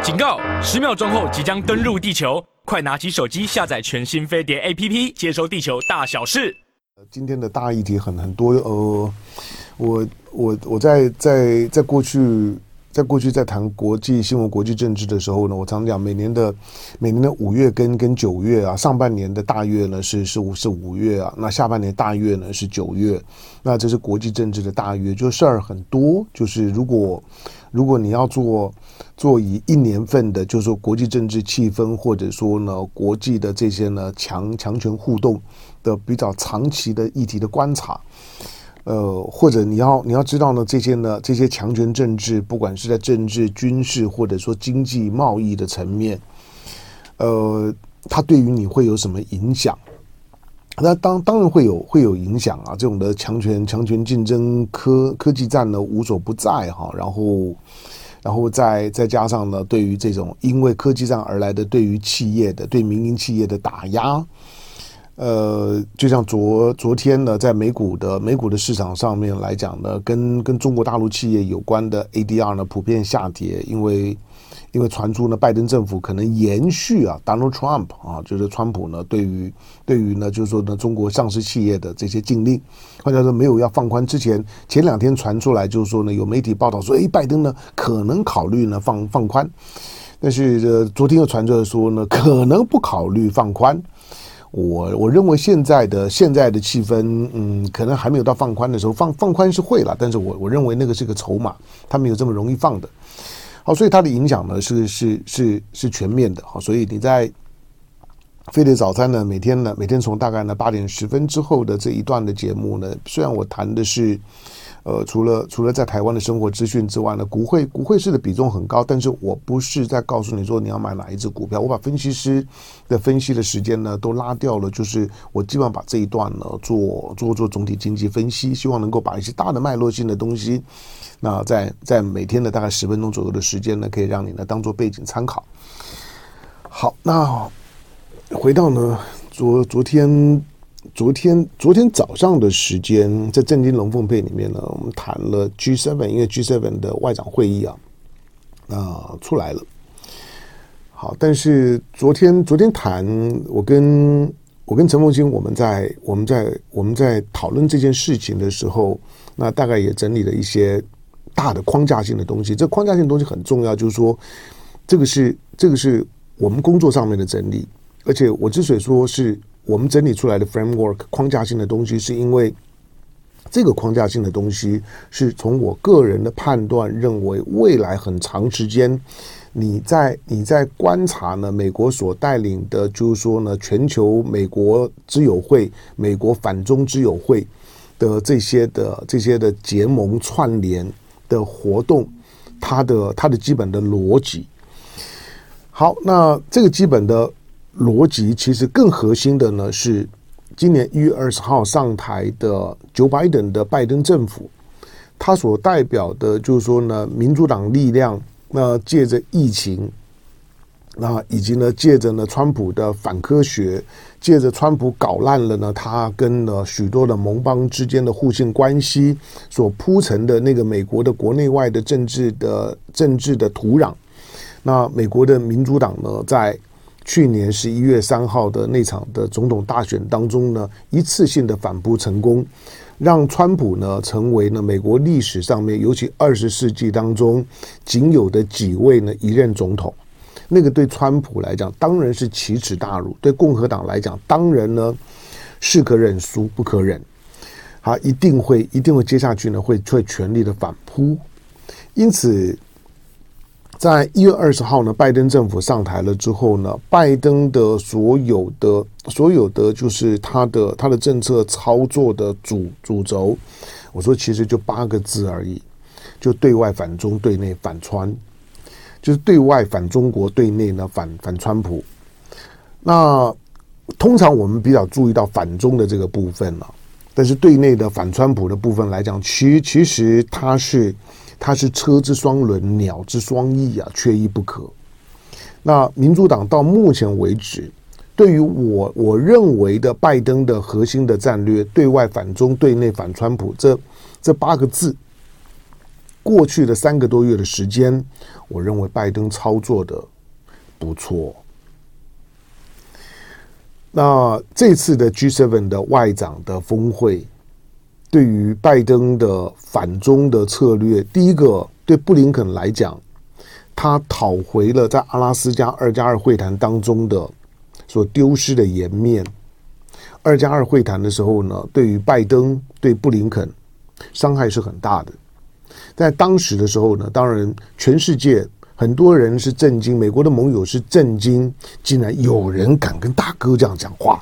警告！10秒钟后即将登陆地球，快拿起手机下载全新飞碟 APP， 接收地球大小事。 今天的大议题很多，我在过去在谈国际新闻、国际政治的时候呢，我常讲每年的5月跟9月啊，上半年的大月呢是5月啊，那下半年大月呢是9月，那这是国际政治的大月，就事儿很多。就是如果你要做以1年份的，就是说国际政治气氛，或者说呢国际的这些呢强权互动的比较长期的议题的观察。或者你要知道呢，这些强权政治，不管是在政治、军事或者说经济、贸易的层面，它对于你会有什么影响？那当然会有影响啊！这种的强权竞争、科技战呢无所不在哈，然后再加上呢，对于这种因为科技战而来的对于企业的对民营企业的打压。就像昨天呢，在美股的市场上面来讲呢，跟中国大陆企业有关的 ADR 呢普遍下跌，因为传出呢拜登政府可能延续啊 Donald Trump 啊，就是川普呢对于呢就是说呢中国上市企业的这些禁令，或者说没有要放宽之前2天传出来就是说呢有媒体报道说，拜登呢可能考虑呢放宽，但是昨天又传出来说呢可能不考虑放宽。我认为现在的气氛，可能还没有到放宽的时候，放宽是会了，但是我认为那个是个筹码，它没有这么容易放的。好，所以它的影响呢是全面的。好，所以你在飞碟早餐呢，每天从大概呢8点10分之后的这一段的节目呢，虽然我谈的是。除了在台湾的生活资讯之外呢，股汇市的比重很高，但是我不是在告诉你说你要买哪一只股票，我把分析师的分析的时间呢都拉掉了，就是我基本上把这一段呢做总体经济分析，希望能够把一些大的脉络性的东西，那在每天的大概10分钟左右的时间呢，可以让你呢当做背景参考。好，那回到呢昨天早上的时间，在正经龙凤配里面呢，我们谈了 G7， 因为 G7 的外长会议啊，出来了。好，但是昨天谈，我跟陈凤馨，我们在讨论这件事情的时候，那大概也整理了一些大的框架性的东西。这框架性的东西很重要，就是说，这个是我们工作上面的整理，而且我之所以说是。我们整理出来的 framework 框架性的东西，是因为这个框架性的东西是从我个人的判断认为，未来很长时间，你在观察呢，美国所带领的，就是说呢，全球美国之友会、美国反中之友会的这些的结盟串联的活动，它的基本的逻辑。好，那这个基本的。逻辑其实更核心的呢是今年1月20号上台的 Joe Biden 的拜登政府，他所代表的就是说呢民主党力量，那借着疫情，那以及呢借着呢川普的反科学，借着川普搞烂了呢他跟许多的盟邦之间的互信关系所铺成的那个美国的国内外的政治的土壤，那美国的民主党呢在去年11月3号的那场的总统大选当中呢，一次性的反扑成功，让川普呢成为呢美国历史上面，尤其20世纪当中仅有的几位呢一任总统。那个对川普来讲当然是奇耻大辱，对共和党来讲当然呢是可忍孰不可忍，他一定会接下去呢会全力的反扑。因此在1月20号呢，拜登政府上台了之后呢，拜登的所有的就是他的政策操作的主轴，我说其实就8个字而已，就对外反中，对内反川，就是对外反中国，对内呢反川普。那通常我们比较注意到反中的这个部分了，但是对内的反川普的部分来讲，其实它是车之双轮，鸟之双翼啊，缺一不可。那民主党到目前为止，对于我认为的拜登的核心的战略，对外反中，对内反川普，这8个字， 过去的3个多月的时间，我认为拜登操作的不错。那这次的 G7 的外长的峰会，对于拜登的反中的策略，第一个对布林肯来讲，他讨回了在阿拉斯加2+2会谈当中的所丢失的颜面。2+2会谈的时候呢，对于拜登对布林肯伤害是很大的。在当时的时候呢，当然全世界很多人是震惊，美国的盟友是震惊，竟然有人敢跟大哥这样讲话。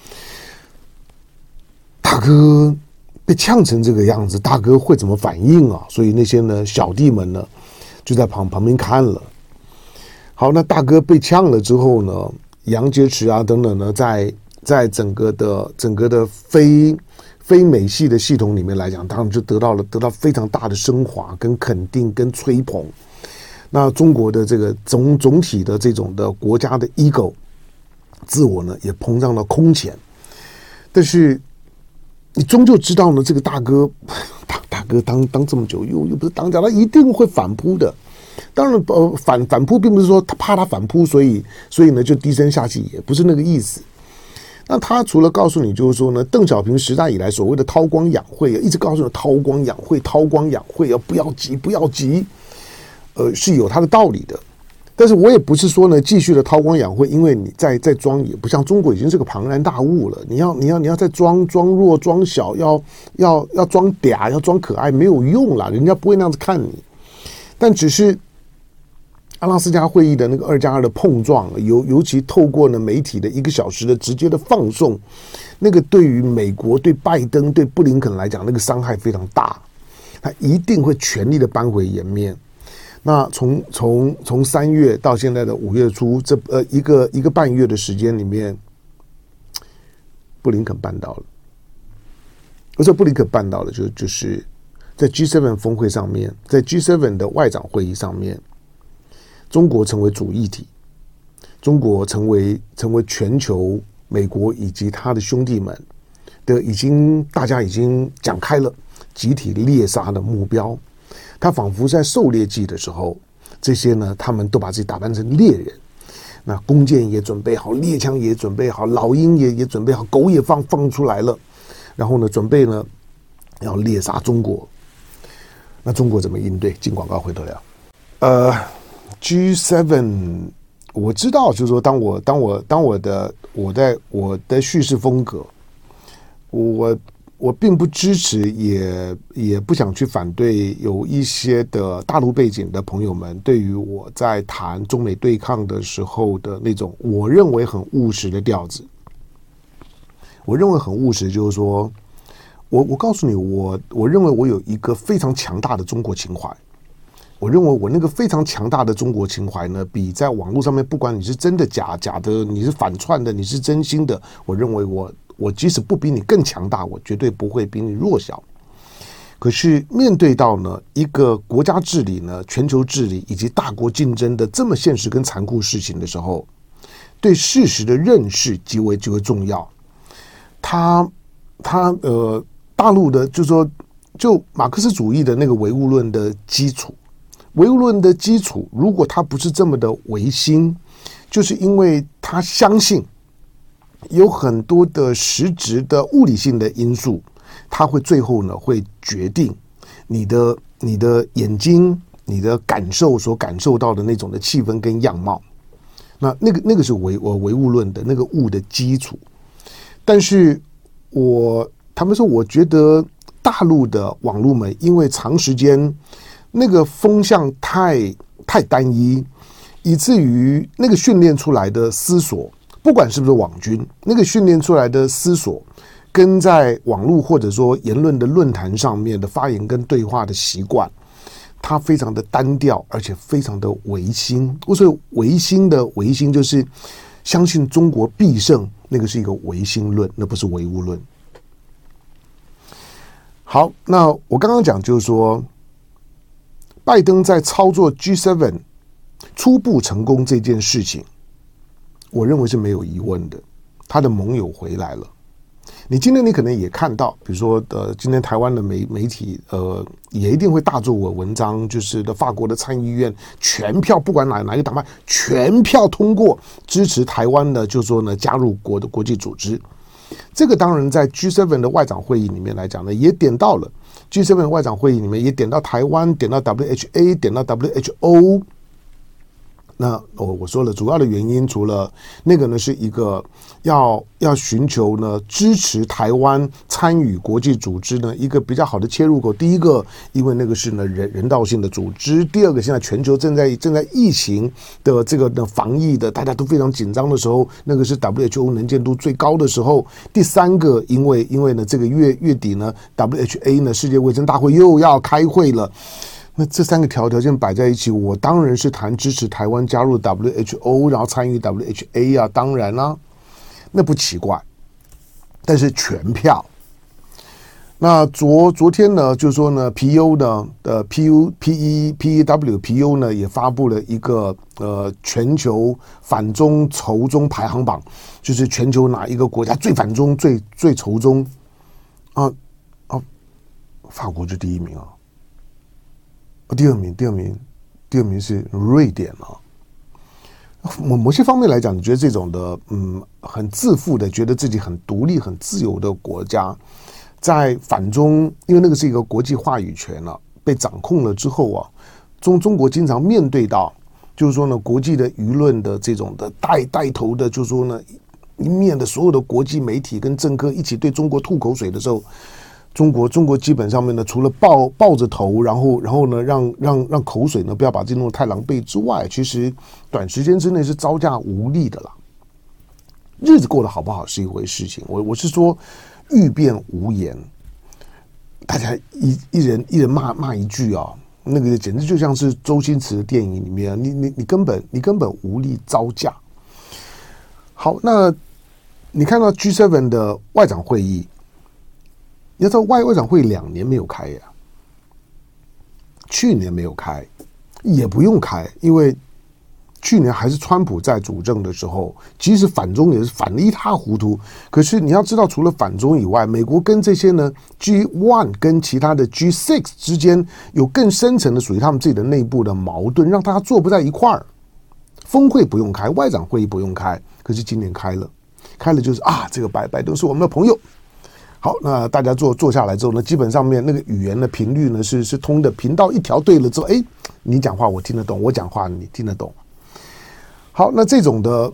大哥被呛成这个样子，大哥会怎么反应啊？所以那些呢小弟们呢就在旁边看了。好，那大哥被呛了之后呢，杨洁篪啊等等呢，在整个的非美系的系统里面来讲，当然就得到非常大的升华、跟肯定、跟吹捧。那中国的这个总体的这种的国家的 ego 自我呢，也膨胀到空前。但是你终究知道呢，这个大哥当这么久，又不是当家，他一定会反扑的。当然，反扑并不是说他怕他反扑，所以呢就低声下气，也不是那个意思。那他除了告诉你，就是说呢，邓小平时代以来所谓的韬光养晦，一直告诉你韬光养晦，不要急，是有他的道理的。但是我也不是说呢，继续的韬光养晦，因为你再装也不像中国已经是个庞然大物了，你要再装弱装小，要装嗲，要装可爱，没有用啦，人家不会那样子看你。但只是阿拉斯加会议的那个2+2的碰撞，尤其透过呢媒体的1个小时的直接的放送，那个对于美国、对拜登、对布林肯来讲，那个伤害非常大，他一定会全力的扳回颜面。那从3月到现在的5月初，这一个半月的时间里面，布林肯办到了。而且布林肯办到了，就是在 G7 峰会上面，在 G7 的外长会议上面，中国成为主议题，中国成为全球美国以及他的兄弟们的大家已经讲开了集体猎杀的目标。他仿佛在狩猎季的时候，这些呢，他们都把自己打扮成猎人，那弓箭也准备好，猎枪也准备好，老鹰也准备好，狗也放出来了，然后呢，准备呢要猎杀中国。那中国怎么应对？进广告回头聊。G7， 我知道，就是说，当我的叙事风格，我并不支持，也不想去反对有一些的大陆背景的朋友们对于我在谈中美对抗的时候的那种我认为很务实的调子。我认为很务实，就是说，我告诉你，我认为我有一个非常强大的中国情怀。我认为我那个非常强大的中国情怀呢，比在网络上面，不管你是真的假的，你是反串的，你是真心的，我认为我即使不比你更强大，我绝对不会比你弱小。可是面对到呢一个国家治理呢、全球治理以及大国竞争的这么现实跟残酷事情的时候，对事实的认识极为重要。大陆的就是说，就马克思主义的那个唯物论的基础，唯物论的基础，如果它不是这么的唯心，就是因为他相信有很多的实质的物理性的因素，它会最后呢会决定你的眼睛、你的感受所感受到的那种的气氛跟样貌。那个是唯物论的那个物的基础。但是他们说，我觉得大陆的网络们因为长时间那个风向太单一，以至于那个训练出来的思索，不管是不是网军，那个训练出来的思索，跟在网络或者说言论的论坛上面的发言跟对话的习惯，它非常的单调，而且非常的唯心。所以唯心就是相信中国必胜，那个是一个唯心论，那不是唯物论。好，那我刚刚讲就是说，拜登在操作 G7 初步成功这件事情，我认为是没有疑问的。他的盟友回来了， 你今天你可能也看到，比如说今天台湾的媒体也一定会大做我文章，就是法国的参议院全票不管哪一个党派全票通过支持台湾的，就是说呢加入国际组织。这个当然在 G7 的外长会议里面来讲呢，也点到了 G7 的外长会议里面也点到台湾，点到 WHA， 点到 WHO。那我说了，主要的原因除了那个呢，是一个要寻求呢支持台湾参与国际组织呢一个比较好的切入口。第一个，因为那个是呢人道性的组织；第二个，现在全球正在疫情的这个防疫的大家都非常紧张的时候，那个是 WHO 能见度最高的时候；第三个，因为呢这个月底呢 WHA 呢世界卫生大会又要开会了。那这三个条件摆在一起，我当然是谈支持台湾加入 WHO， 然后参与 WHA 啊，当然啦，那不奇怪。但是全票，那昨天呢，就是说呢 ，PU 呢PEW 呢也发布了一个全球反中仇中排行榜，就是全球哪一个国家最反中、最仇中啊，法国就第一名啊。第二名是瑞典啊。某些方面来讲，你觉得这种的很自负的，觉得自己很独立、很自由的国家，在反中，因为那个是一个国际话语权啊，被掌控了之后啊，中国经常面对到，就是说呢，国际的舆论的这种的带头的，就是说呢，一面的所有的国际媒体跟政客一起对中国吐口水的时候。中国基本上面呢，除了抱着头，然后呢，让口水呢不要把自己弄得太狼狈之外，其实短时间之内是招架无力的啦。日子过得好不好是一回事情，我是说欲辩无言，大家一人骂一句啊，那个简直就像是周星驰的电影里面，你根本无力招架。好，那你看到 G7 的外长会议。你要知道外长会2年没有开呀，去年没有开，也不用开，因为去年还是川普在主政的时候，即使反中也是反得一塌糊涂。可是你要知道，除了反中以外，美国跟这些呢 G1 跟其他的 G6 之间有更深层的属于他们自己的内部的矛盾，让大家坐不在一块儿。峰会不用开，外长会议不用开，可是今年开了就是这个拜登是我们的朋友。好，那大家坐下来之后呢，基本上面那个语言的频率呢是通的，频道一条对了之后，你讲话我听得懂，我讲话你听得懂。好，那这种的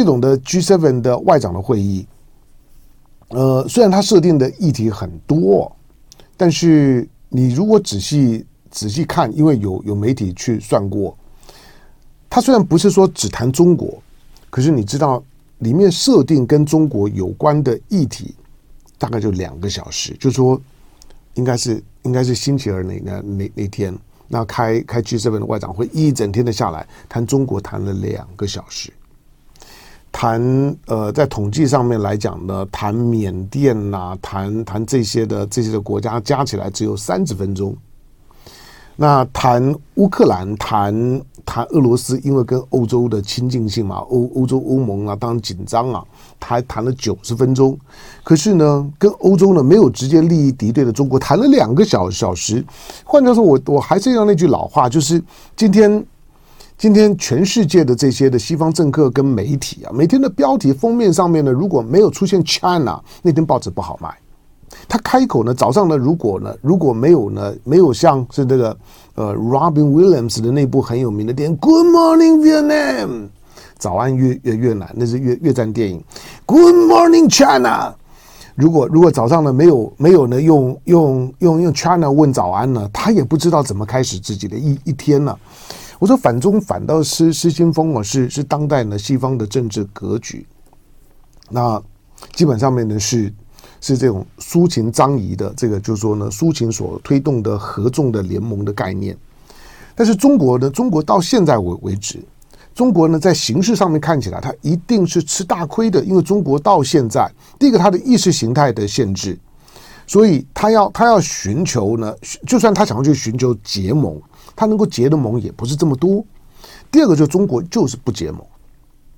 G7 的外长的会议，虽然它设定的议题很多，但是你如果仔细看，因为有媒体去算过，它虽然不是说只谈中国，可是你知道里面设定跟中国有关的议题。大概就2个小时，就是说应该是星期二那天，那开 G7 的外长会一整天的下来，谈中国谈了2个小时，谈在统计上面来讲呢，谈缅甸呐，谈这些的国家加起来只有30分钟。那谈乌克兰，谈俄罗斯，因为跟欧洲的亲近性嘛，欧盟啊，当然紧张啊，谈了90分钟。可是呢，跟欧洲呢没有直接利益敌对的中国谈了2个小时。换句话说，我还是要那句老话，就是今天全世界的这些的西方政客跟媒体啊，每天的标题封面上面呢，如果没有出现 China， 那天报纸不好卖。他开口呢，早上呢，如果没有像是这个Robin Williams 的那部很有名的电影 Good Morning Vietnam， 早安越南，那是越战电影 Good Morning China。如果早上呢没有呢用 China 问早安呢，他也不知道怎么开始自己的一天呢。我说反中反倒失心疯哦，是当代呢西方的政治格局。那基本上面呢是这种抒情张仪的这个，就是说呢，抒情所推动的合纵的联盟的概念。但是中国到现在为止，中国呢在形式上面看起来，它一定是吃大亏的，因为中国到现在，第一个它的意识形态的限制，所以他要寻求呢，就算他想要去寻求结盟，他能够结的盟也不是这么多。第二个就是中国就是不结盟。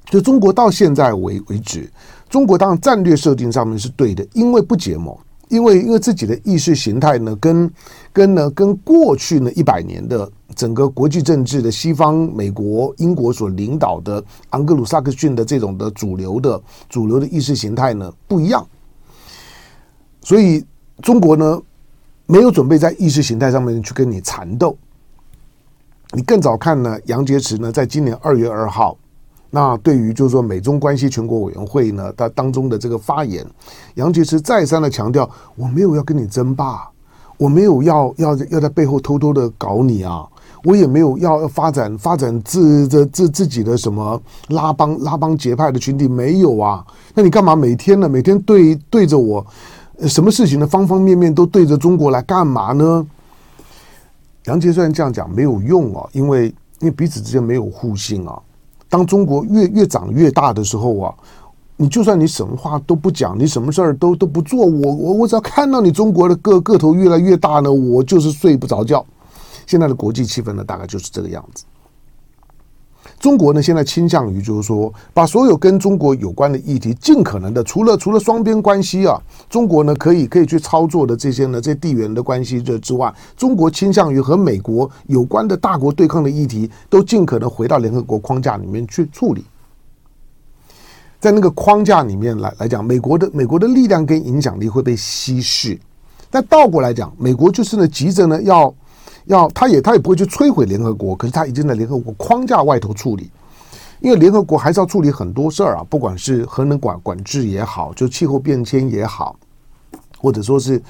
就中国到现在为止，中国当然战略设定上面是对的，因为不结盟，因为自己的意识形态呢，跟过去呢100年的整个国际政治的西方美国、英国所领导的盎格鲁撒克逊的这种的主流的意识形态呢不一样，所以中国呢没有准备在意识形态上面去跟你缠斗。你更早看呢，杨洁篪呢在今年2月2号。那对于就是说美中关系全国委员会呢，他当中的这个发言，杨洁篪再三的强调，我没有要跟你争霸，我没有要在背后偷偷的搞你啊，我也没有要发展自己的什么拉帮结派的群体，没有啊。那你干嘛每天对着我，什么事情的方方面面都对着中国来干嘛呢？杨洁篪虽然这样讲没有用啊，因为彼此之间没有互信啊。当中国越长越大的时候啊，你就算你什么话都不讲，你什么事儿都不做，我只要看到你中国的个头越来越大呢，我就是睡不着觉。现在的国际气氛呢，大概就是这个样子。中国呢，现在倾向于就是说，把所有跟中国有关的议题，尽可能的除了双边关系啊，中国呢可以去操作的这些地缘的关系之外，中国倾向于和美国有关的大国对抗的议题，都尽可能回到联合国框架里面去处理。在那个框架里面来讲，美国的力量跟影响力会被稀释。但倒过来讲，美国就是呢急着呢他也不会去摧毁联合国，可是他已经在联合国框架外头处理，因为联合国还是要处理很多事儿啊，不管是核能管制也好，就气候变迁也好，或者说像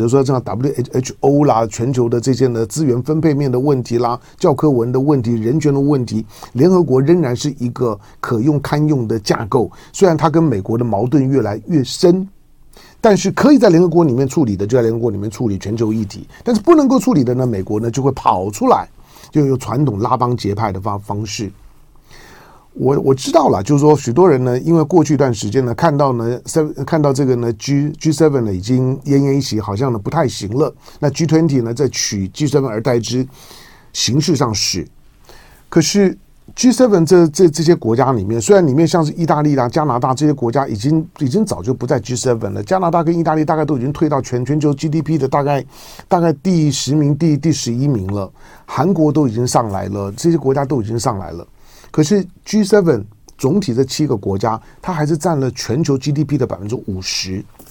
WHO 啦，全球的这些呢资源分配面的问题啦，教科文的问题，人权的问题，联合国仍然是一个可用堪用的架构，虽然它跟美国的矛盾越来越深。但是可以在联合国里面处理的，就在联合国里面处理全球议题；但是不能够处理的呢，美国呢就会跑出来，就有传统拉帮结派的方式。我知道了，就是说许多人呢，因为过去一段时间呢，看到这个呢 G7 呢已经奄奄一息，好像呢不太行了。那 G20 呢在取 G7 而代之，形式上是，可是。G7 这些国家里面，虽然里面像是意大利啦、加拿大这些国家已经早就不在 G7 了，加拿大跟意大利大概都已经退到全球 GDP 的大概第10名、第11名了，韩国都已经上来了，这些国家都已经上来了。可是 G7 总体这7个国家，它还是占了全球 GDP 的50%。